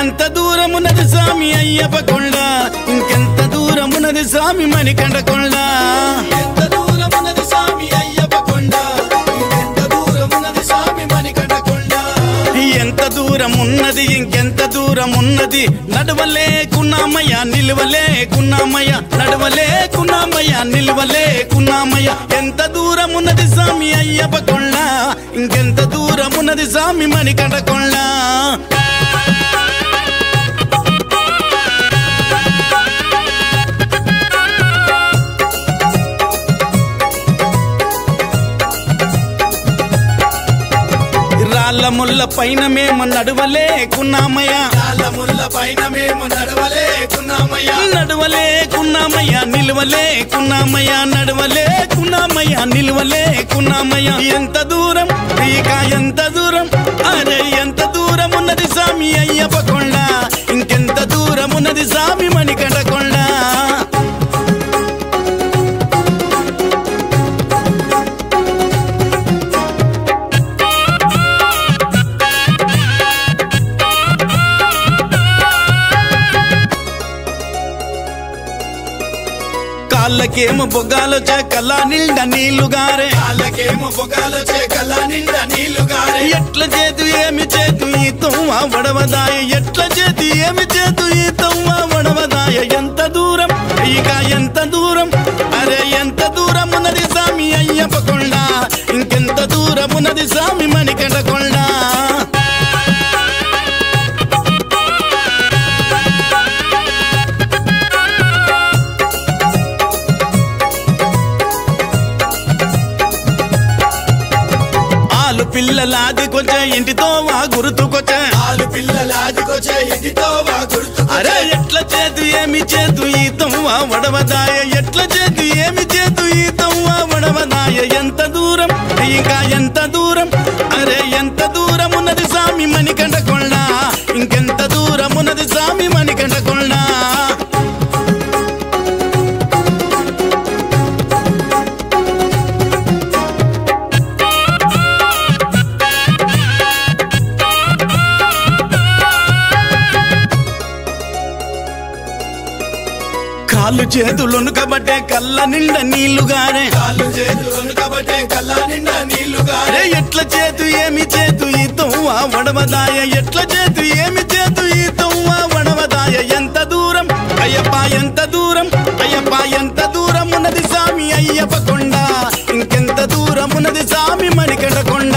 ఎంత దూరమున్నది స్వామి అయ్యప్ప కొండ, ఇంకెంత దూరమున్నది స్వామి మణికంఠ కొండ. ఎంత దూరమున్నది స్వామి అయ్యప్ప కొండ, ఇంకెంత దూరమున్నది స్వామి మణికంఠ కొండ. ఎంత దూరమున్నది ఇంకెంత దూరమున్నది, నడవలేకున్నామయ్యా నిలువలేకున్నామయ్యా, నడవలేకున్నామయ్యా నిలువలేకున్నామయ్యా. ఎంత దూరమున్నది స్వామి అయ్యప్ప కొండ, ఇంకెంత దూరమున్నది స్వామి మణికంఠ కొండ. రాళ్ళ ముళ్ళ పైన మేము నడవలేకున్నామయ్యా, రాళ్ళ ముళ్ళ పైన మేము నడవలేకున్నామయ్యా, నడవలేకున్నామయ్యా నిలువలేకున్నామయ్యా, నడవలేకున్నామయ్యా నిలువలేకున్నామయ్యా. ఎంత దూరం ఇక ఎంత దూరం, అరే ఎంత దూరం ఉన్నది స్వామి అయ్యప్ప కొండ, ఇంకెంత దూరం ఉన్నది స్వామి మణికంఠ కొండ. కాళ్ళకేమో బొగ్గాలొచ్చే కల్లా నిండా నీళ్లుగారే, కాళ్ళకేమో బొగ్గాలొచ్చే కల్లా నిండా నీళ్లుగారే. ఎట్ల చేతు ఏమి చేతు ఈ తొవ్వ వడవదాయ, ఎట్ల చేతు ఏమి చేతు ఈ తొవ్వ వడవదాయ. ఎంత దూరం ఇక ఎంత దూరం, అరే ఎంత దూరం ఉన్నది స్వామి అయ్యప్ప కొండ, ఇంకెంత దూరం ఉన్నది స్వామి మణికంఠ కొండ. పిల్లలాదికొచ్చే ఇంటితో వా గుర్తుకొచ్చే, ఆలు పిల్లలాదికొచ్చే ఇంటితో వా గుర్తు. అరే ఎట్ల చేతు ఏమి చేతు ఈ తొవ్వ వడవదాయ, ఎట్ల చేతు ఏమి చేతు ఈ తొవ్వ వడవదాయ. ఎంత దూరం ఇంకా ఎంత దూరం, అరే ఎంత దూరం ఉన్నది స్వామి మణికంఠ కొండ, ఇంకెంత దూరం ఉన్నది స్వామి మణికంఠ కొండ. కాళ్ళు చేతులను కబట్టే కళ్ళ నిండా నీళ్లుగారే, కాళ్ళు చేతులను కబట్టే కళ్ళ నిండా నీళ్లుగారే. ఎట్ల చేతు ఏమి చేతు ఈ తొవ్వ వడవదాయ, ఎట్ల చేతు ఏమి చేతు ఈ తొవ్వ వడవదాయ. ఎంత దూరం అయ్యప్ప ఎంత దూరం, అయ్యప్ప ఎంత దూరం ఉన్నది స్వామి అయ్యప్ప కొండ, ఇంకెంత దూరం ఉన్నది స్వామి మణికంఠ కొండ.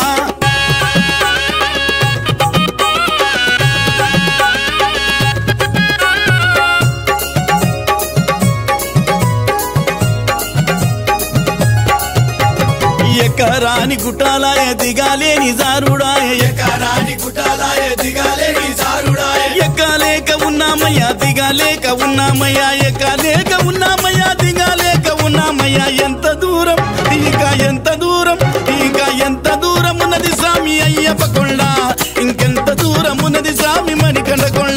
ఎకరాని గుట్టాలాయ దిగాలేని జారుడాయ, ఎకరాని గుట్టాలాయ దిగాలేని జారుడాయ. ఎక్కలేక ఉన్నామయ్యా దిగాలేక ఉన్నామయ్యా, ఎక్కలేక ఉన్నామయ్యా దిగాలేక ఉన్నామయ్యా. ఎంత దూరం ఇంకా ఎంత దూరం, ఇంకా ఎంత దూరం ఉన్నది స్వామి అయ్యప్ప కొండ, ఇంకెంత దూరం ఉన్నది స్వామి మణికంఠ కొండ.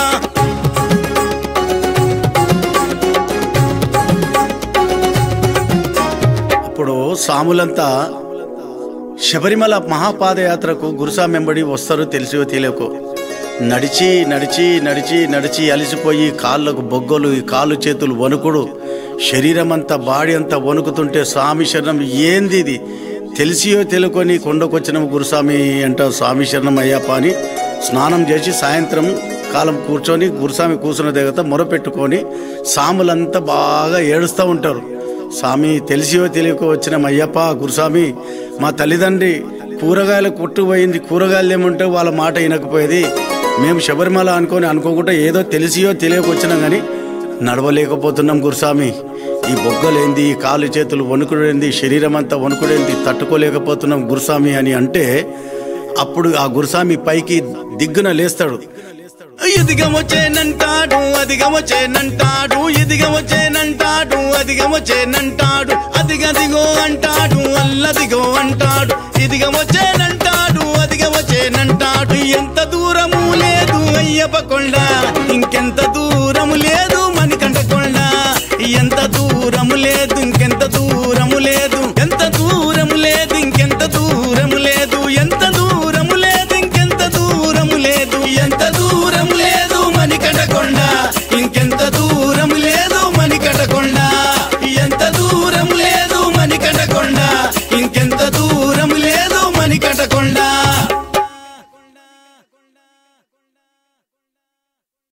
అప్పుడు స్వాములంతా శబరిమల మహాపాదయాత్రకు గురుస్వామి వెంబడి వస్తారు. తెలిసివో తెలియకో నడిచి నడిచి నడిచి నడిచి అలిసిపోయి కాళ్ళకు బొగ్గలు, కాళ్ళు చేతులు వణుకుడు, శరీరం అంతా బాడీ అంతా వణుకుతుంటే స్వామి శరణం ఏంది ఇది, తెలిసియో తెలుకొని కొండకొచ్చిన గురుస్వామి అంట. స్వామి శరణం అయ్యప్ప అని స్నానం చేసి సాయంత్రం కాలం కూర్చొని గురుస్వామి కూర్చున్న దగ్గర మొరపెట్టుకొని స్వాములంతా బాగా ఏడుస్తూ ఉంటారు. స్వామి తెలిసియో తెలియకో వచ్చిన అయ్యప్ప గురుస్వామి, మా తల్లిదండ్రి కూరగాయలు కొట్టుపోయింది, కూరగాయలు ఏముంటే వాళ్ళ మాట వినకపోయేది, మేము శబరిమల అనుకోకుండా ఏదో తెలిసియో తెలియకొచ్చినాం కానీ నడవలేకపోతున్నాం గురుస్వామి. ఈ బొగ్గలేంది, ఈ కాళ్ళు చేతులు వణుకుడేంది, శరీరం అంతా వణుకుడేంది, తట్టుకోలేకపోతున్నాం గురుస్వామి అని అంటే అప్పుడు ఆ గురుస్వామి పైకి దిగ్గున లేస్తాడు. ఎదిగమొచ్చేనంటాడు అదిగమొచ్చేనంటాడు, ఎదిగమొచ్చేనంటాడు అదిగమొచ్చేనంటాడు, అదిగదిగో అంటాడు అల్లదిగో అంటాడు, ఎదిగమొచ్చేనంటాడు అదిగమొచ్చేనంటాడు. ఎంత దూరము లేదు అయ్యప్ప కొండ, ఇంకెంత దూరము లేదు మణికంఠ కొండ. ఎంత దూరము లేదు ఇంకెంత దూరము లేదు, ఎంత దూరము లేదు ఇంకెంత దూరము లేదు, ఎంత దూరము లేదు ఇంకెంత దూరము లేదు, ఎంత దూరం ఇంకెంత